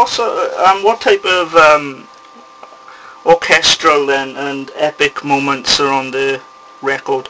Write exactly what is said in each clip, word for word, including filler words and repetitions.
what sort, um, what type of um, orchestral and, and epic moments are on the record?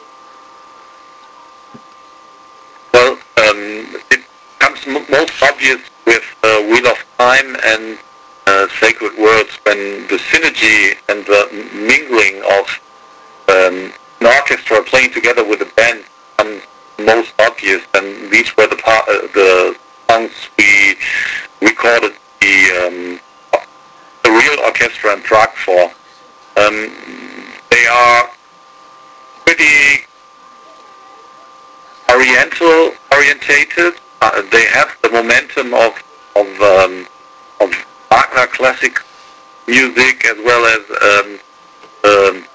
Well, um, it becomes m- most obvious with uh, Wheel of Time and uh, Sacred Words when the synergy and the mingling of um, an orchestra playing together with a band becomes most obvious. And these were the par- uh, the songs we recorded the um, the real orchestra in Prague for. Um, they are pretty Oriental orientated. Uh, they have the momentum of of um, of Wagner classic music as well as um, um,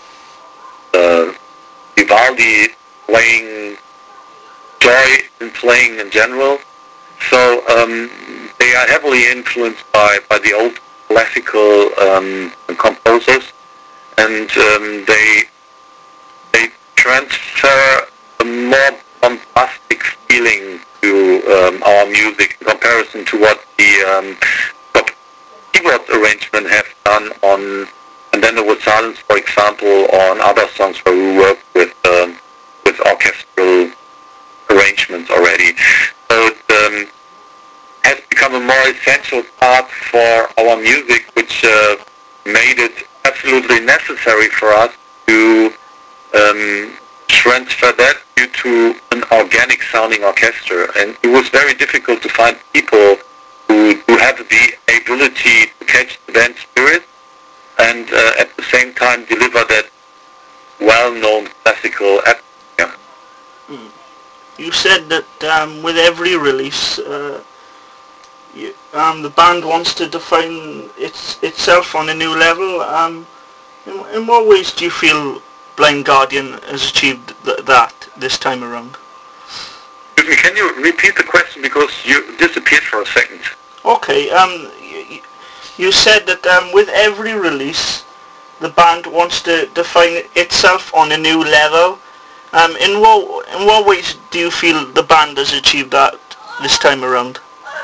uh, Vivaldi playing joy in playing in general. So um, they are heavily influenced by, by the old classical um, composers, and um, they they transfer a more bombastic feeling to um, our music in comparison to what the um, what keyboard arrangement have done on And Then There Was Silence, for example, or on other songs where we worked with um, with orchestral arrangements already. So it um, has become a more essential part for our music, which uh, made it absolutely necessary for us to um, transfer that due to an organic sounding orchestra. And it was very difficult to find people who, who have the ability to catch the band spirit and uh, at the same time deliver that well-known classical atmosphere. Mm. You said that um, with every release, uh, you, um, the band wants to define its, itself on a new level. Um, in, in what ways do you feel Blind Guardian has achieved th- that this time around? Excuse me, can you repeat the question because you disappeared for a second? Okay, um, you, you said that um, with every release, the band wants to define itself on a new level. Um, in what in what ways do you feel the band has achieved that this time around?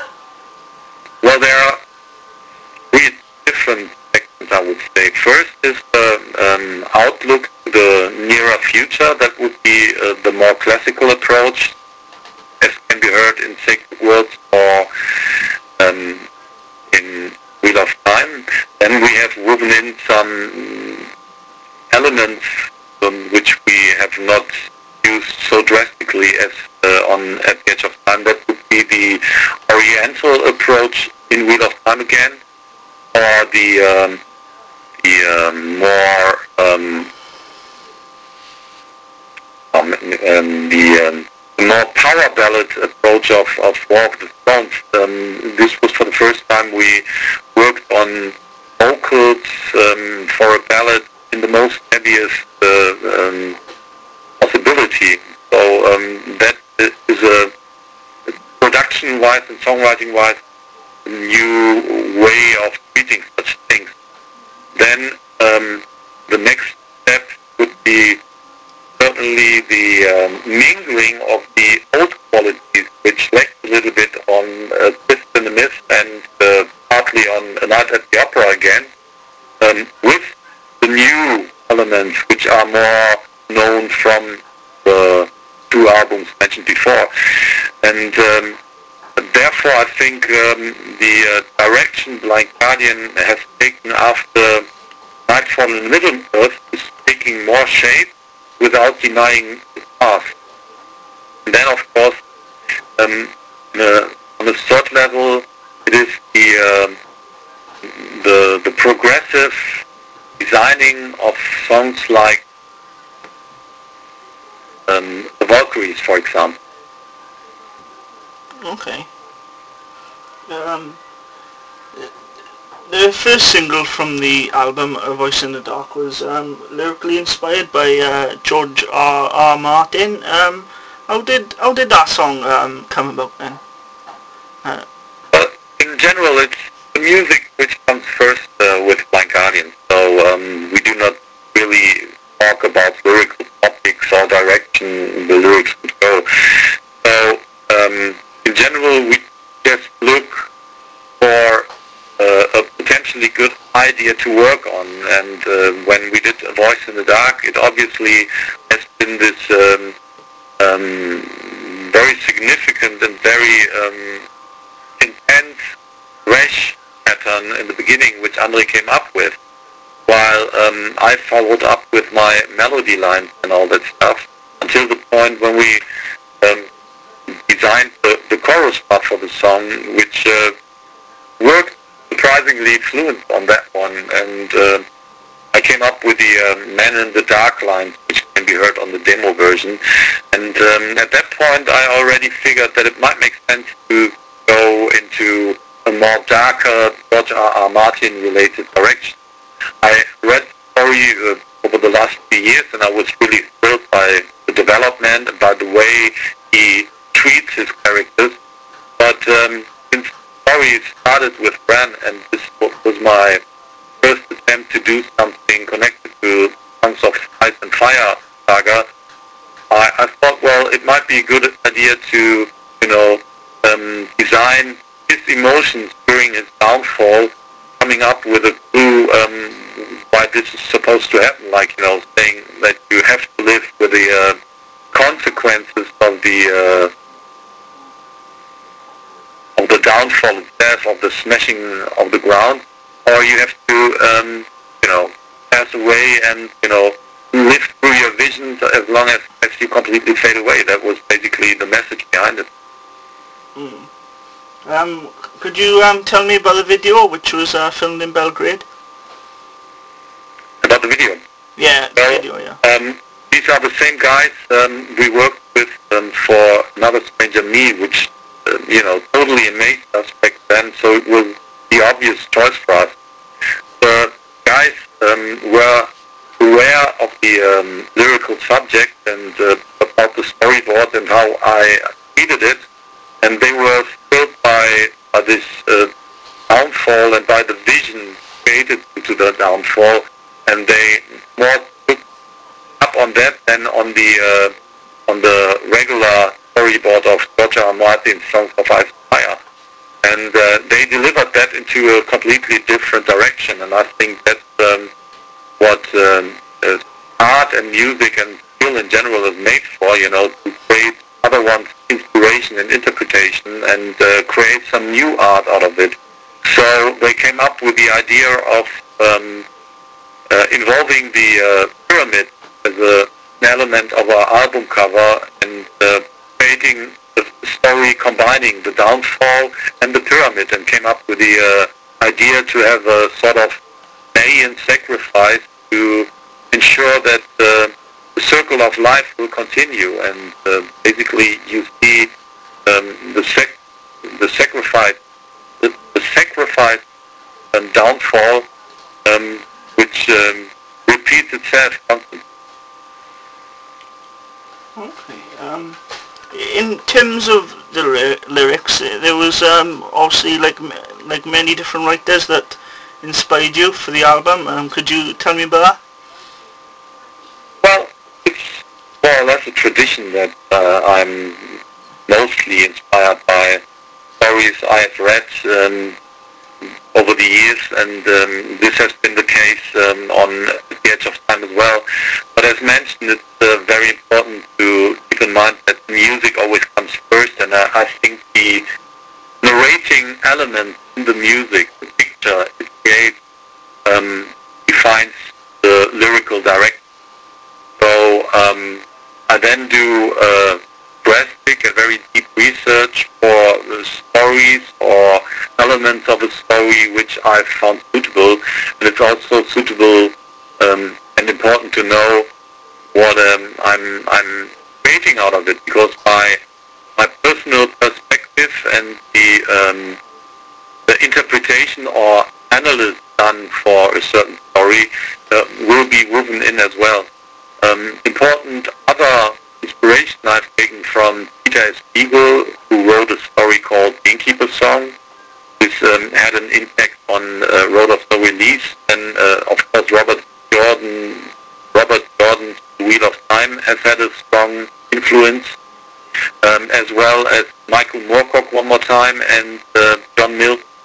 Well, there are three different sections, I would say. First is the um, outlook to the nearer future. That would be uh, the more classical approach, as can be heard in Sacred Words or um, in Wheel of Time. Then we have woven in some elements um, which we have not used so drastically as uh, on At the Edge of Time. That would be the Oriental approach in Wheel of Time again, or the um, the um, more um, um, um, the um, more power ballad approach of, of War of the Stones. Um, this was for the first time we worked on vocals um, for a ballad in the most heaviest uh, um, possibility. So um, that is a production-wise and songwriting-wise new way of treating such things. Then um, the next step would be certainly the um, mingling of the old qualities, which lacked a little bit on uh, Twist and the Myth and uh, partly on A Night at the Opera again, um, with the new elements which are more known from the two albums mentioned before. And um, therefore I think um, the uh, direction Blind Guardian has taken after Nightfall in Middle Earth is taking more shape without denying the past. And then, of course, um, uh, on the third level, it is the um, the the progressive designing of songs like um, the Valkyries, for example. Okay. Um, the first single from the album, A Voice in the Dark, was um, lyrically inspired by uh, George R. R. Martin. Um, how did how did that song um, come about then? Uh, But in general, it's the music which comes first uh, with Blind Guardian. So um, we do not really talk about lyrical topics or direction the lyrics would go. So um, in general, we just look for conceptually good idea to work on. And uh, when we did A Voice in the Dark, it obviously has been this um, um, very significant and very um, intense rash pattern in the beginning, which Andre came up with, while um, I followed up with my melody lines and all that stuff, until the point when we um, designed the, the chorus part for the song, which uh, worked surprisingly fluent on that one. And uh, I came up with the uh, Man in the Dark line, which can be heard on the demo version. And um, at that point I already figured that it might make sense to go into a more darker George R. R. Martin related direction. I read the story uh, over the last few years, and I was really thrilled by the development and by the way he treats his characters. But um, since the story started with Bran, and this was my first attempt to do something connected to Songs of Ice and Fire saga, I, I thought, well, it might be a good idea to, you know, um, design his emotions during his downfall, coming up with a clue um, why this is supposed to happen, like, you know, saying that you have to live with the uh, consequences of the uh, of the downfall itself, of the smashing of the ground, or you have to, um, you know, pass away and, you know, live through your visions as long as, as you completely fade away. That was basically the message behind it. Mm. Um, could you um, tell me about the video, which was uh, filmed in Belgrade? About the video? Yeah, the well, video, yeah. Um, these are the same guys um, we worked with um, for Another Stranger Me, which, uh, you know, totally amazed us back then, so it was the obvious choice for us. The guys um, were aware of the um, lyrical subject and uh, about the storyboard and how I treated it, and they were thrilled by, by this uh, downfall and by the vision created into the downfall, and they more took up on that than on the uh, on the regular storyboard of George R. R. Martin's Songs of Ice and Fire. And uh, they delivered that into a completely different direction, and I think that's um, what um, uh, art and music and skill in general is made for, you know, to create other one's inspiration and interpretation and uh, create some new art out of it. So they came up with the idea of um, uh, involving the uh, pyramid as a, an element of our album cover, and uh, creating the story combining the downfall and the pyramid, and came up with the uh, idea to have a sort of Mayan sacrifice to ensure that uh, the circle of life will continue. And uh, basically you see um, the, sac the sacrifice the, the sacrifice and downfall um, which um, repeats itself constantly. Okay. Um, in terms of the ly lyrics, there was um, obviously like like many different writers that inspired you for the album. Um, could you tell me about that? Well, it's more or less a tradition that uh, I'm mostly inspired by stories I've read um, over the years, and um, this has been the case um, on The Edge of Time as well. But as mentioned, it's uh, very important to keep in mind that music always comes first, and uh, I think the narrating element in the music, the picture it creates, um, defines the lyrical direction. So um, I then do uh, drastic and very deep research for the stories or elements of a story which I've found suitable, and it's also suitable um, and important to know what um, I'm, I'm creating out of it, because my my personal perspective and the um, the interpretation or analysis done for a certain story uh, will be woven in as well. Um, important other inspiration I've taken from Peter S. Beagle, who wrote a story called Gamekeeper Song. This um, had an impact on uh, Road of No Release, and uh, of course Robert Jordan, Robert Jordan's Wheel of Time has had a strong influence, um, as well as Michael Moorcock one more time, and uh, John Mills,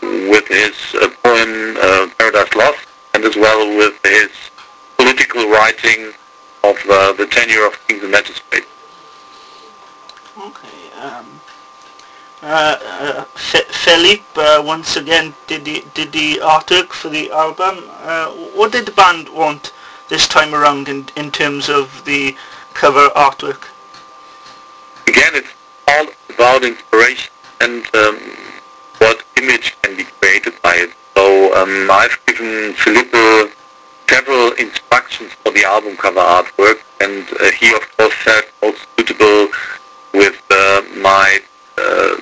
with his uh, poem uh, Paradise Lost, and as well with his political writing of uh, the tenure of kings and magistrates. Okay. Um, uh, uh, F- Philippe uh, once again did the did the artwork for the album. Uh, what did the band want this time around in in terms of the cover artwork? Again, it's all about inspiration and um, what image can be created by it. So um, I've given Philippe several instructions for the album cover artwork, and uh, he of course felt most suitable with uh, my uh,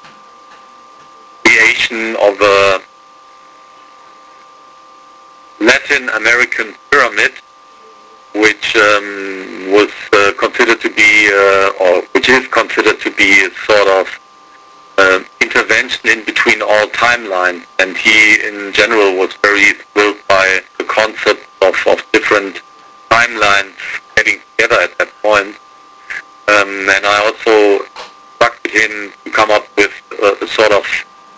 creation of a Latin American pyramid, which um, was uh, considered to be, uh, or which is considered to be a sort of uh, intervention in between all timelines. And he, in general, was very thrilled by the concept of, of different timelines getting together at that point. Um, and I also instructed him to come up with a, a sort of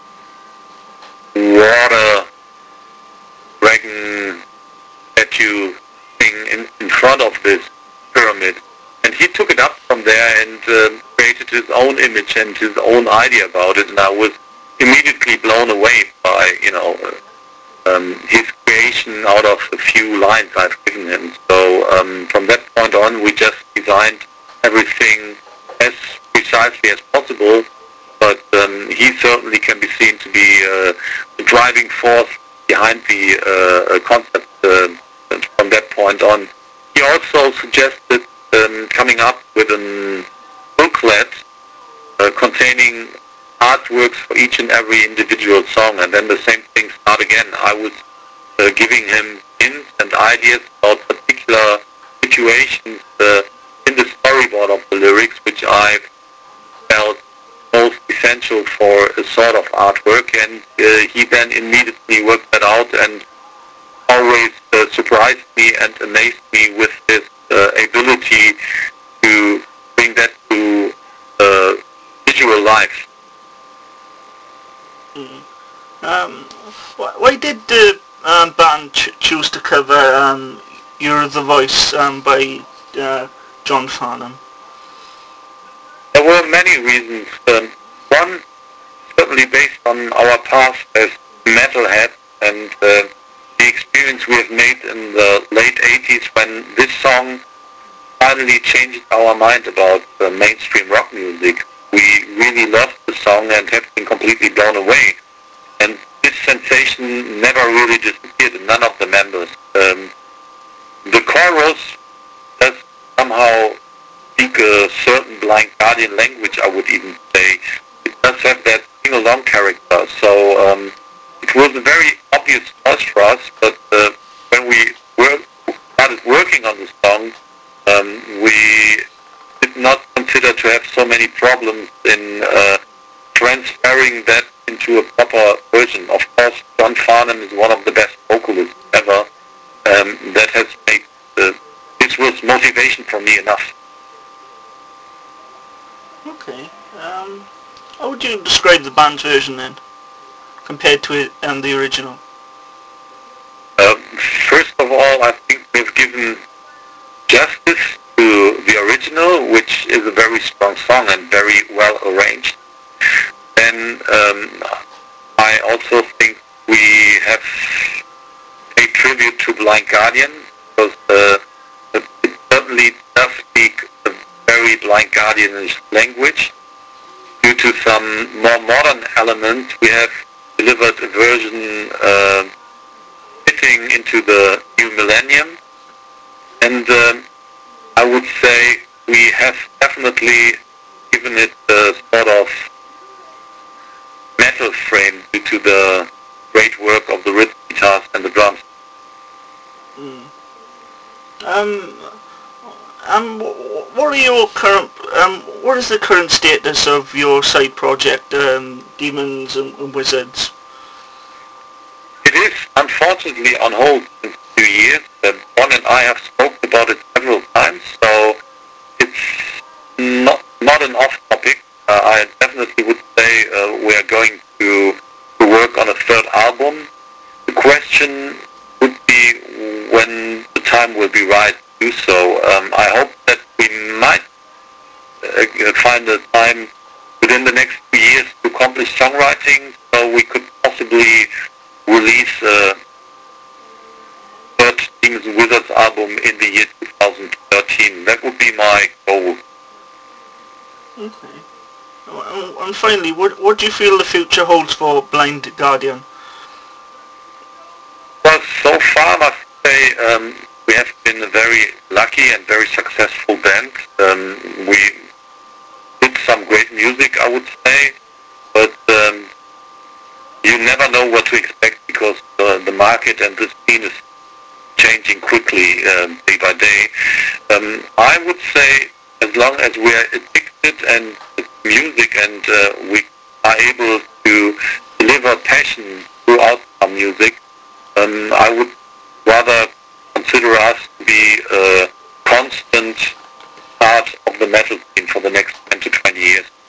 water dragon statue thing in, in front of this pyramid. And he took it up from there and uh, created his own image and his own idea about it. And I was immediately blown away by, you know, uh, um, his creation out of a few lines I've given him. So um, from that point on, we just designed everything as precisely as possible. But um, he certainly can be seen to be uh, the driving force behind the uh, concept uh, from that point on. He also suggested um, coming up with a booklet uh, containing artworks for each and every individual song, and then the same thing start again. I was uh, giving him hints and ideas about particular situations uh, in the storyboard of the lyrics, which I felt most essential for a sort of artwork, and uh, he then immediately worked that out and always uh, surprised me and amazed me with his uh, ability to bring that to uh, visual life. Mm. Um, wh- why did the um, band ch- choose to cover um, "You're the Voice" um, by uh, John Farnham? There were many reasons. Um, one, certainly based on our past as metalheads and uh, the experience we have made in the late eighties when this song finally changed our mind about uh, mainstream rock music. We really loved the song and have been completely blown away. And this sensation never really disappeared in none of the members. Um, the chorus does somehow speak a certain Blind Guardian language, I would even say. It does have that sing-along character. So um, it was a very obvious choice for us, but uh, when we were, started working on the song, um, we did not consider to have so many problems in uh, transferring that into a proper version. Of course, John Farnham is one of the best vocalists ever. Um, that has made uh, this was motivation for me enough. Okay. Um, how would you describe the band's version then, compared to it and the original? Um, first of all, I think we've given justice to the original, which is a very strong song and very well arranged. Then um, I also think we have paid tribute to Blind Guardian, because uh, it certainly does speak a very Blind Guardianish language. Due to some more modern elements, we have delivered a version uh, fitting into the new millennium. And um, I would say we have definitely given it a sort of metal frame due to the great work of the rhythm guitars and the drums. Mm. Um, um, wh- what are your current, um, what is the current status of your side project, um, Demons and, and Wizards? It is unfortunately on hold since two years. Uh, Bon and I have spoken about it several times, so it's not not an off topic. Uh, I definitely would say uh, we are going to, to work work on a third album. The question would be when the time will be right to do so. Um, I hope that we might uh, find a time within the next few years to accomplish songwriting, so we could possibly release a third Demons and Wizards album in the year two thousand thirteen. That would be my goal. Okay. And finally, what, what do you feel the future holds for Blind Guardian? Well, so far, I must say, um, we have been a very lucky and very successful band. Um, we did some great music, I would say, but um, you never know what to expect because uh, the market and the scene is changing quickly um, day by day. Um, I would say as long as we are addicted and music and uh, we are able to deliver passion throughout our music, um, I would rather consider us to be a constant part of the metal scene for the next ten to twenty years.